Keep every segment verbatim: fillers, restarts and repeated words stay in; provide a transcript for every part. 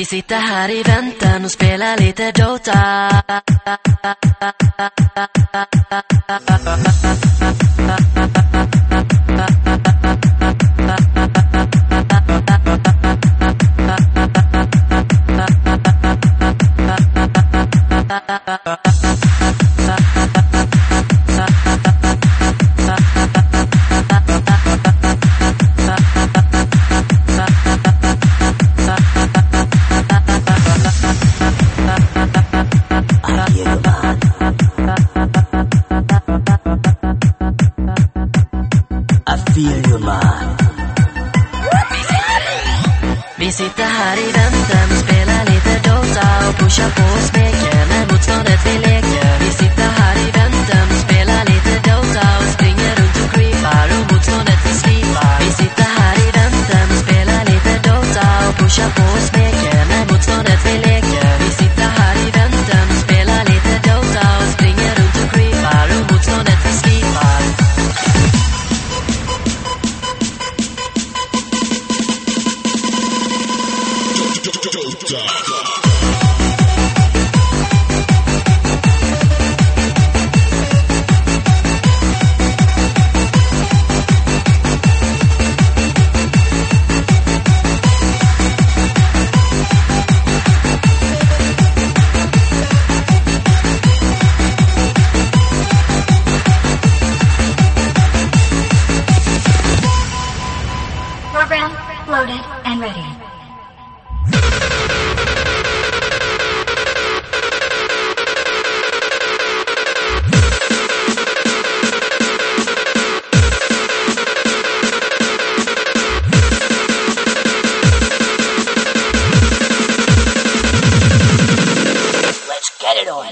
sitter här i väntan och spelar lite Dota. Vi sitter här i väntan och spelar lite Dota och pushar på och smeker när motståndet vi leker. Vi sitter här i väntan och spelar lite Dota och springer runt och creepar och motståndet vi slipar. Vi sitter här i väntan och spelar lite Dota och pushar på och smeker när motståndet vi leker. Vi sitter här i väntan och spelar lite Dota och springer runt och creepar och motståndet vi slipar. Program loaded and ready. Let's get it on.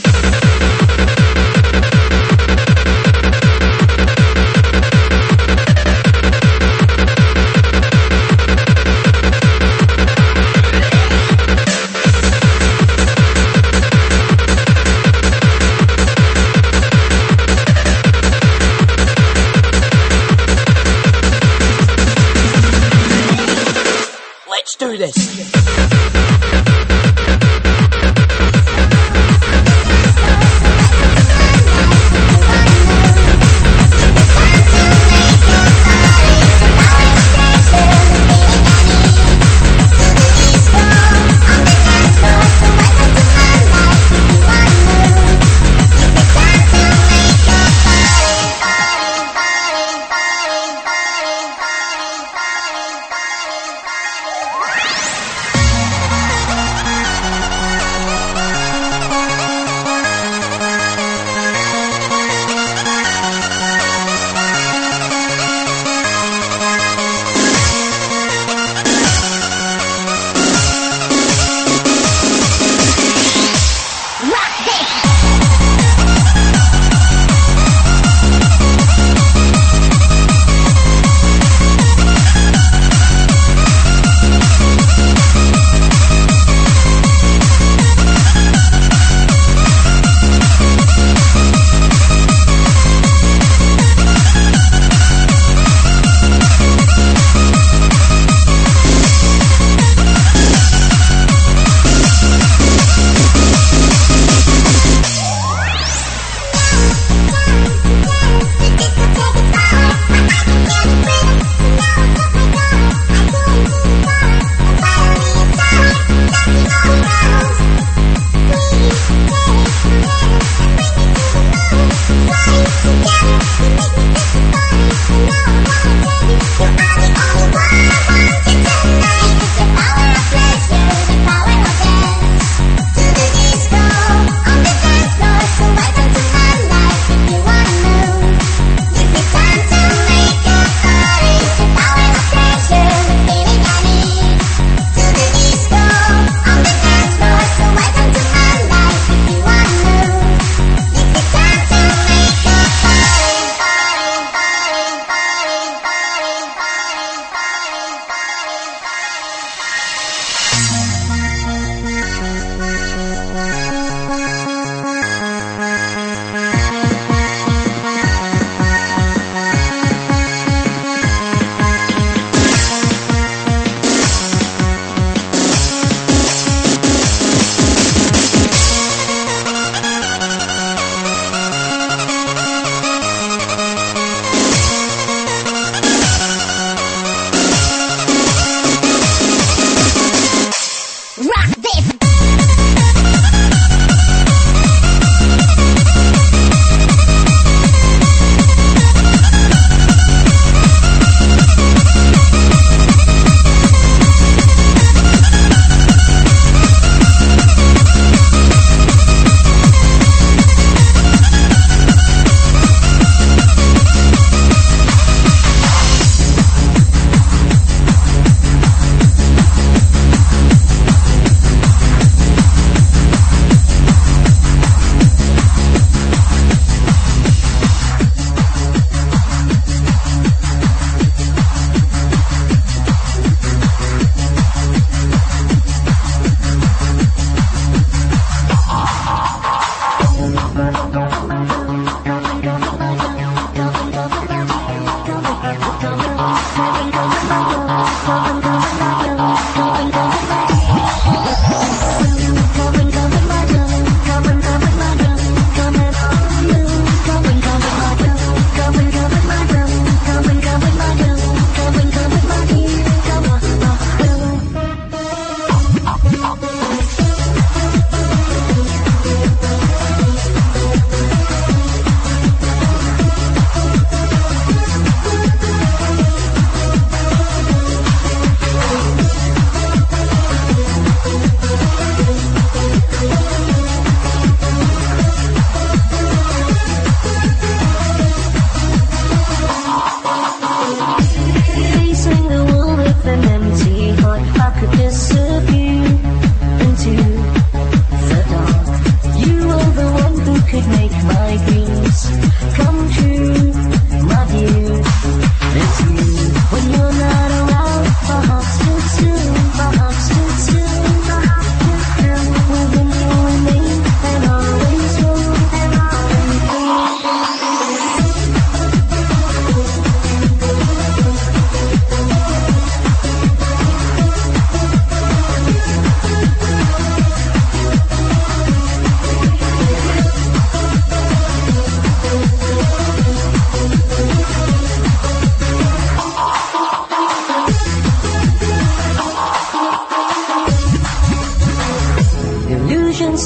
Let's do this.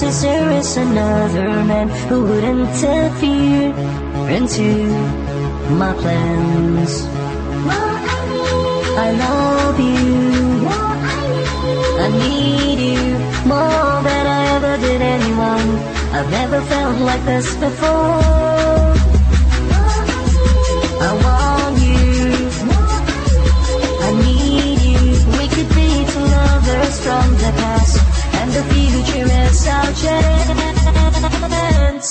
since there is another man who would interfere into my plans. I love you, I need you more than I ever did anyone. I've never felt like this before. I want you, I need you. We could be two lovers from the past, and the future is our chance.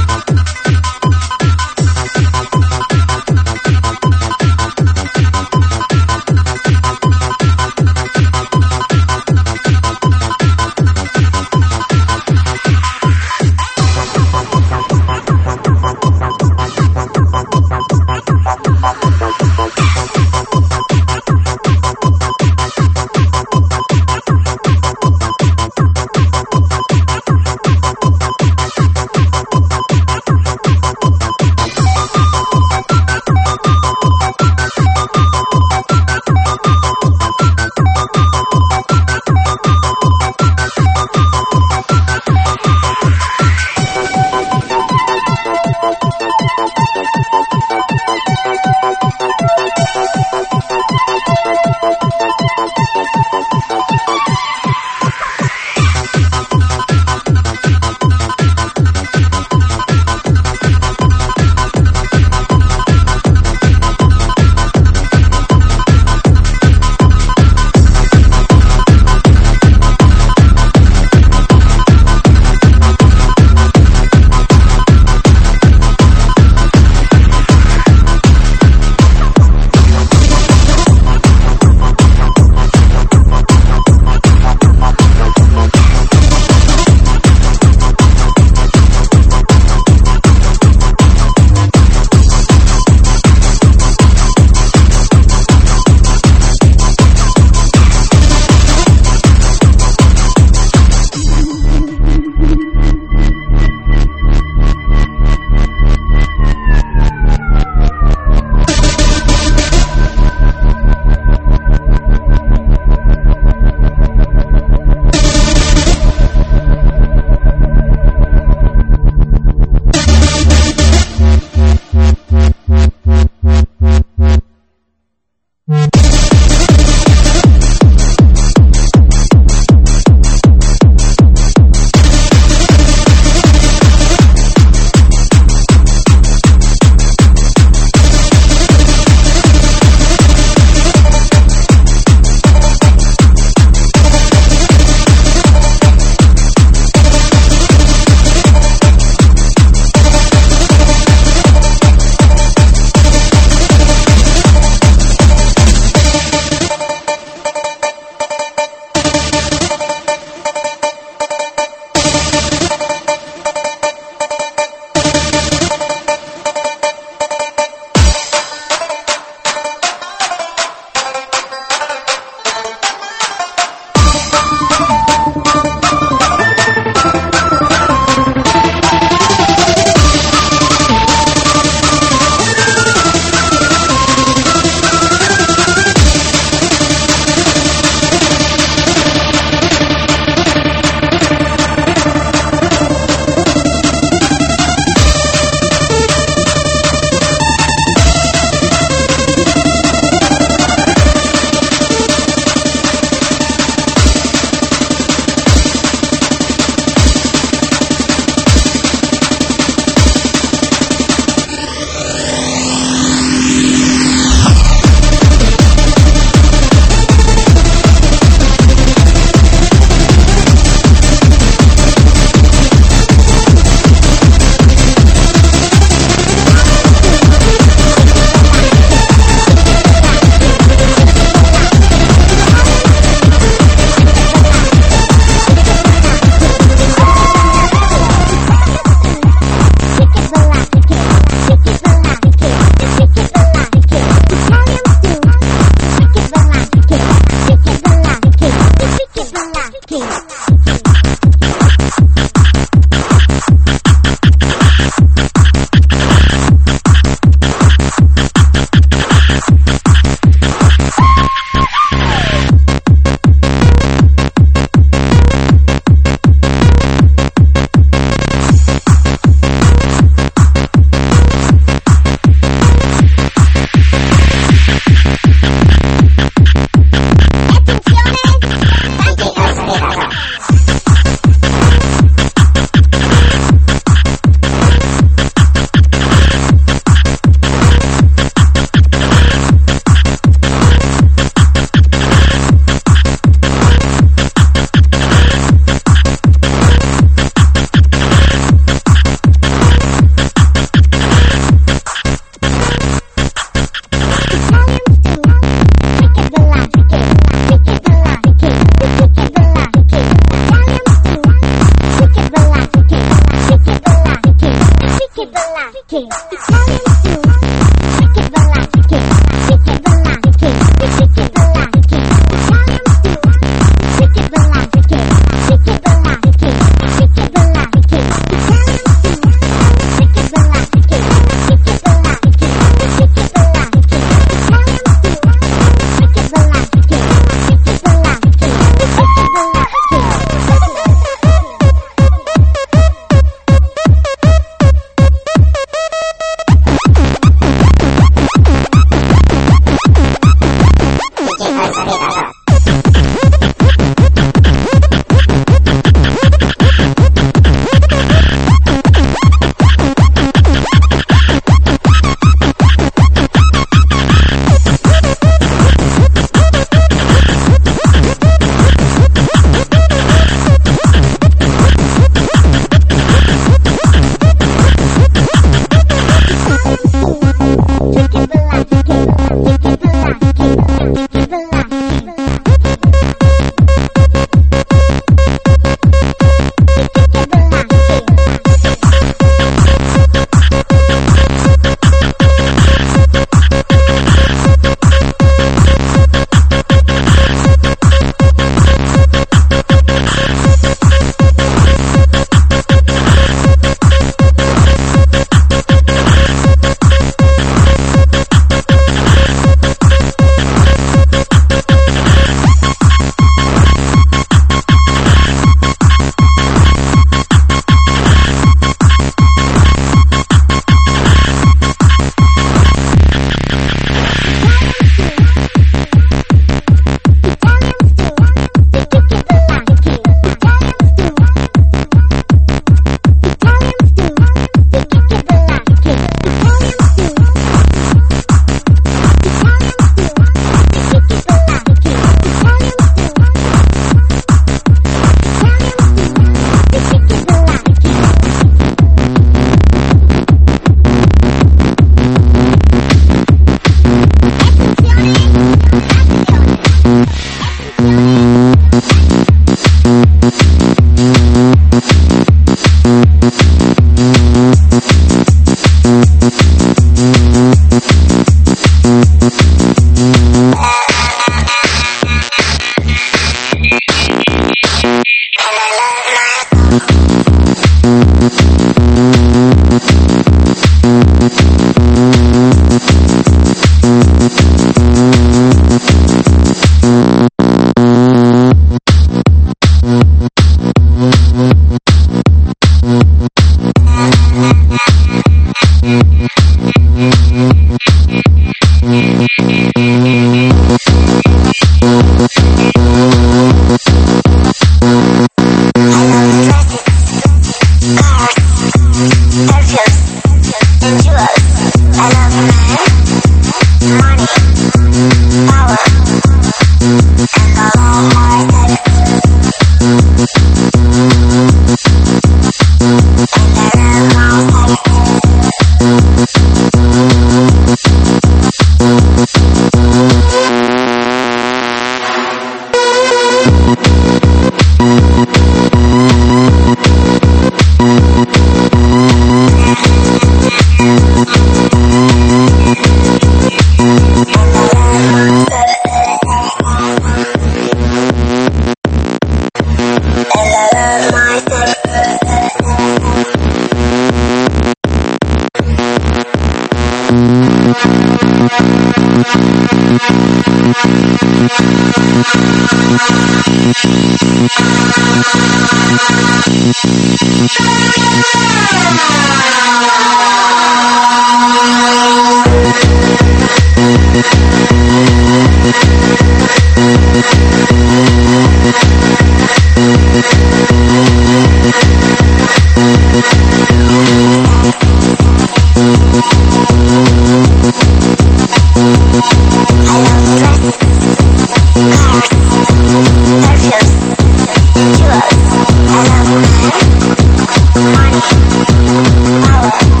Money, power.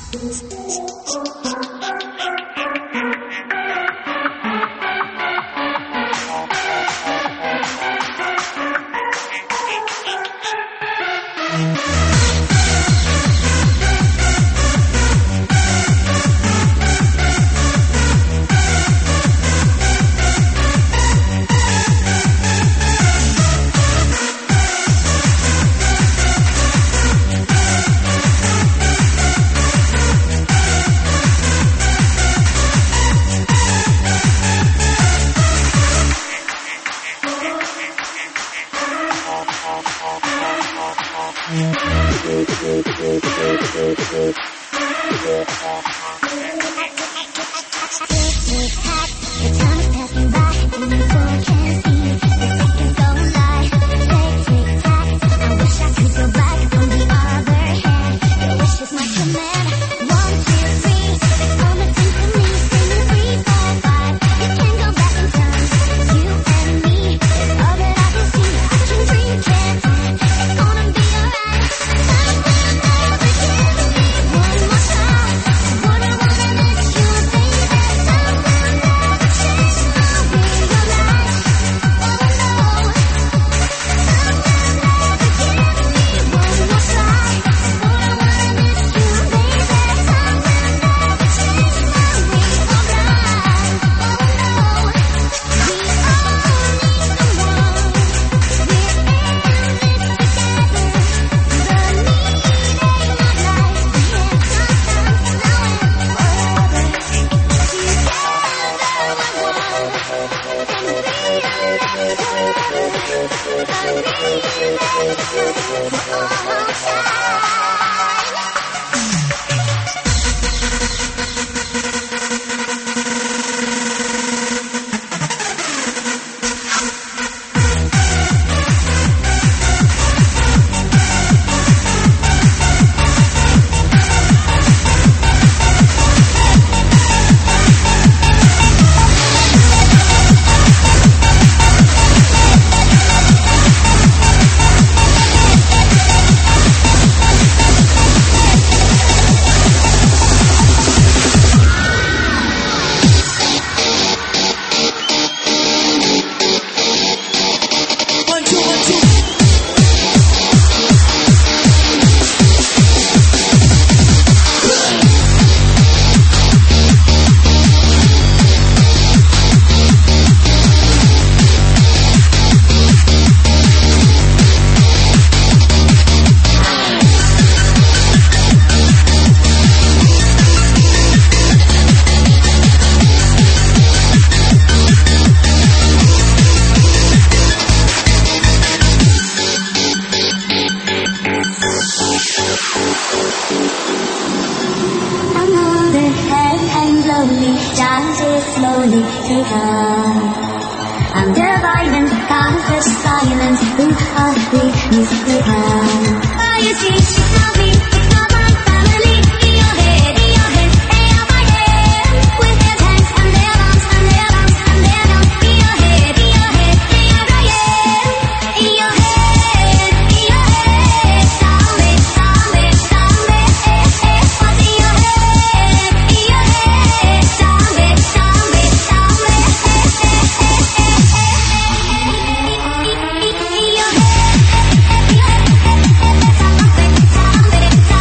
Time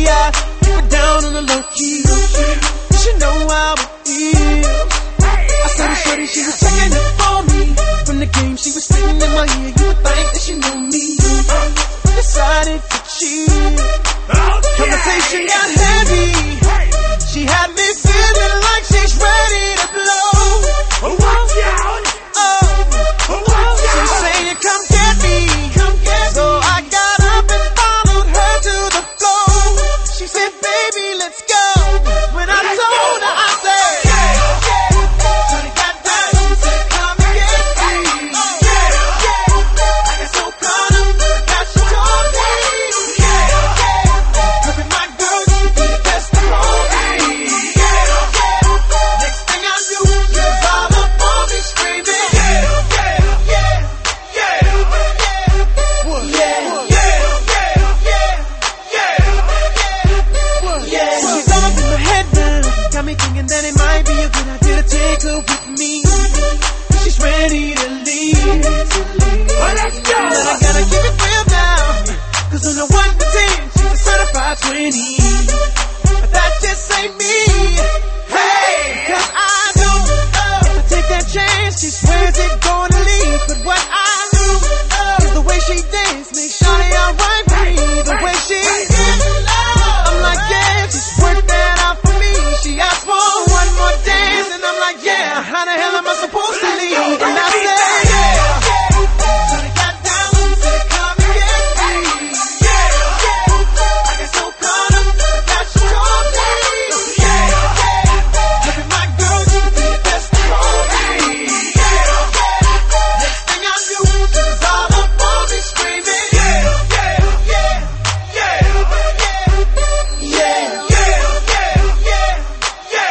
I keep it down on the low key. You should know how it feels. I saw the shorty, she was checking up for me. From the game, she was spitting in my ear. You would think that she knew me. Decided to cheat. Conversation got heavy. She had me feeling like she's ready to blow. Watch out! Oh, she's saying, "Come get me, come get me." So I got up and followed her to the floor. She said, "Baby, let's go." When I told her, I said, "Yeah, yeah." Shorty got down, said, "Come get me." Yeah, yeah. I got so caught up, got she told me. Yeah, yeah. 'Cause with my girl, you be the best of all me. Yeah, yeah. Next thing I knew, she was all up on me screaming. Yeah, yeah, yeah, yeah, yeah, yeah, yeah, yeah. So she's all up in my head now, got me thinking that it might be a good idea to take her with me. She's ready to leave. Well, let's go. But I gotta keep it real now, 'cause on the one to ten, she's a certified twenty. But that just ain't me. Hey, 'cause I know if I take that chance, she swears it's gonna leave. But what I knew is the way she dance makes Shawty alright with me. The way she dance, I'm like, yeah, just work that out for me. She asked for one more dance, and I'm like, yeah, how the hell am I supposed to leave? And I said, yeah. Shawty got down, said, "Come and get me." Yeah, yeah. I got so caught up, got she told me. Yeah, yeah. Look at my girl, you be the best of all me. Yeah, yeah. Next thing I knew, she was all up on me screaming. Yeah, yeah, yeah, yeah, yeah, yeah, yeah, yeah,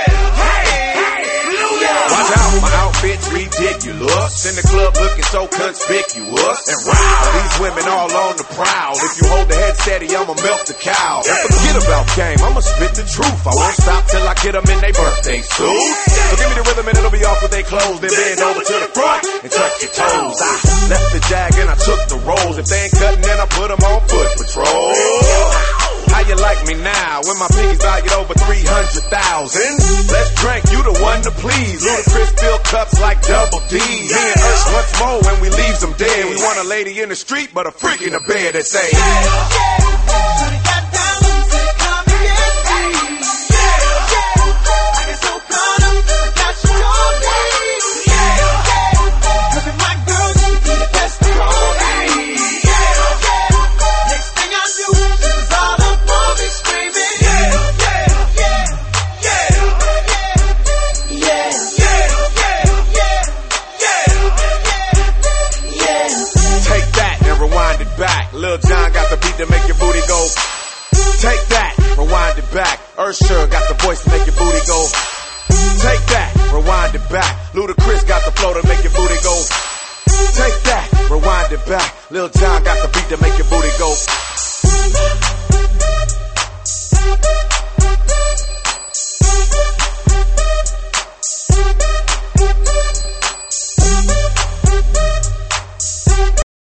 yeah. Watch out, my outfit's ridiculous. In the club looking so conspicuous. And wow, these women all on the prowl. If you hold the head steady, I'ma milk the cow. And forget about game, I'ma spit the truth. I won't stop till I get them in their birthday suit. So give me the rhythm and it'll be off with their clothes. Then bend over to the front and touch your toes. I left the jag and I took the rolls. If they ain't cutting, then I put them on foot patrol. How you like me now when my piggy's valued over three hundred thousand? Let's drink, you the one to please. Ludacris fill cups like double D. Me and Ursh once more when we leaves them dead. We want a lady in the street, but a freak in the bed that say, yeah, yeah. Shawty got down, said, "Come and get me." Yeah, yeah. I got so caught up, got she told me. Yeah, yeah. 'Cause with my girl, you be the best of all me. Yeah, yeah. Next thing I knew, she was all up on me screaming. Yeah, yeah, yeah, yeah, yeah, yeah, yeah, yeah, yeah. take that and rewind it back. Lil Jon got the beat to make your booty go. Take that, rewind it back. Usher got the voice to make your booty go. Take that, rewind it back. Ludacris got the flow to make your booty go. Take that, rewind it back. Lil Jon got the beat to make your booty go.